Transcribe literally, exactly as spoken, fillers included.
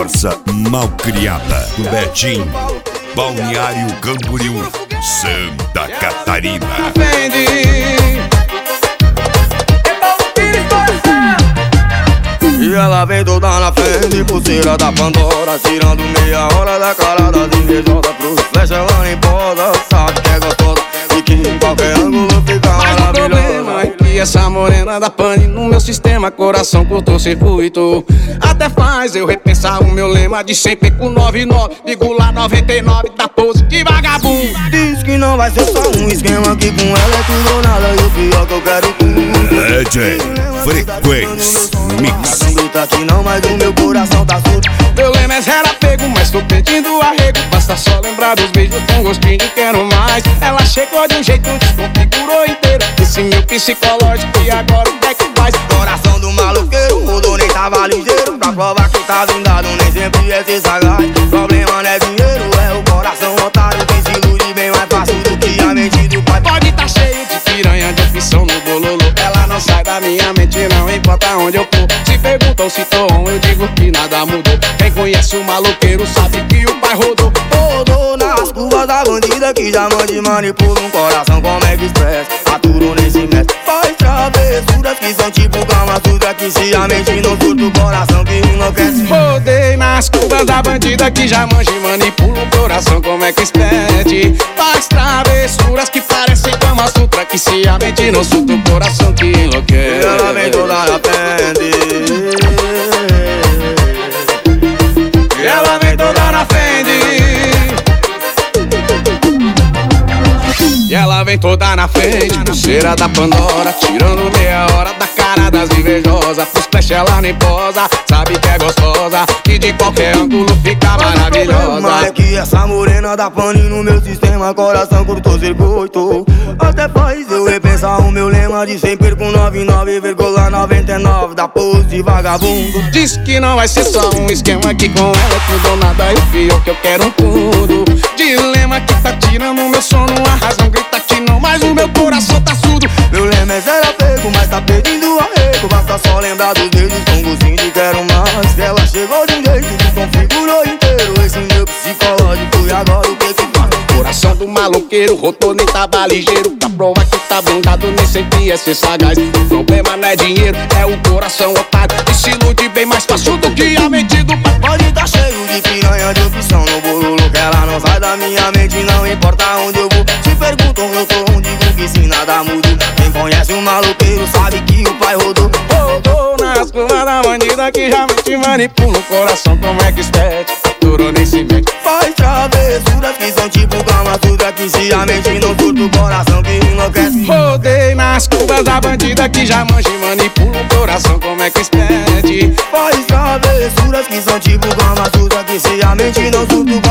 Força Malcriada do Betim, Balneário Camboriú, Santa Catarina. E ela vem toda na frente, pulseira da Pandora, tirando meia hora da cara das invejosas. Pro flecha ela nem posa, sabe que é gostosa e que em qualquer ângulo fica mas maravilhosa. o problema é que essa morena da pane no meu sistema, coração cortou circuito. Até faz eu repensar o meu lema de sempre com noventa e nove vírgula noventa e nove da pose de vagabundo. Diz que não vai ser só um esquema, que com ela é tudo ou nada, e o pior que eu quero tudo. D J Frequência Mix. Não grita aqui não, mas o meu coração tá surdo. Meu lema é zero apego, mas tô pedindo arrego. Basta só lembrar dos beijos com gostinho de quero mais. Ela chegou de um jeito, desconfigurou inteiro esse meu psicológico, e agora o que é que faz? Coração do maloqueiro, mudou, nem tava ligeiro. Pra provar que tá vingado, nem sempre é ser sagaz. Problema não é dinheiro, é o coração otário. Tem se ilude bem mais fácil do que a mente do pai. Pode tá cheio de piranha, de opção no bololô. Ela não sai da minha mente, não importa onde eu for. Se perguntam se tô on, eu digo que nada mudou. Quem conhece o maloqueiro sabe que o pai rodou. Rodou nas curvas da bandida que já mande manipula um coração como é que expressa. Aturo nem se mexe, faz travessuras que são tipo Kama Sutra, que se a mente não surta o coração que enlouquece. Rodei nas curvas da bandida que já manja e manipula o coração como é que expede. Faz travessuras que parecem Kama Sutra, que se a mente não surta o coração que enlouquece. E ela vem toda na frente, e ela vem toda na frente, e ela vem toda na frente, pulseira da Pandora, tirando meia hora da cara das invejosas. Pros flash ela nem posa, sabe que é gostosa e de qualquer ângulo fica maravilhosa. Mas é que essa morena da pane no meu sistema, coração cortou circuito. Até faz eu repensar o meu lema de sempre com noventa e nove vírgula noventa e nove da pose de vagabundo. Diz que não vai ser só um esquema, que com ela é tudo ou nada, e o pior que eu quero tudo. Dilema que tá tirando o meu sono, a razão grita que não, mas o meu coração tá surdo. Meu lema é zero apego, mas tá pedindo arrego. Basta só lembrar dos beijos com gostinho de quero mais. Ela chegou de um jeito que configurou inteiro esse meu psicológico, e agora o que que faz? Coração do maloqueiro, rodou nem tava ligeiro. Pra provar que tá blindado, nem sempre é ser sagaz. O problema não é dinheiro, é o coração otário, que se ilude bem mais fácil do que a mente do pai. Pode tá cheio de piranha, de opção no bololo, que ela não sai da minha mente, não importa onde eu vou. Se perguntam eu tô onde digo que se nada mudou. Quem conhece o maloqueiro sabe que o pai rodou. Rodou nas curvas da bandida que já te manipula o coração como é que expede. Durou nem se mete, faz travessuras que são tipo Kama Sutra, que se a mente não surta o coração que enlouquece. rodei nas curvas da bandida que já manja e manipula o coração como é que expede. Faz travessuras que são tipo Kama Sutra, que se a mente não surta o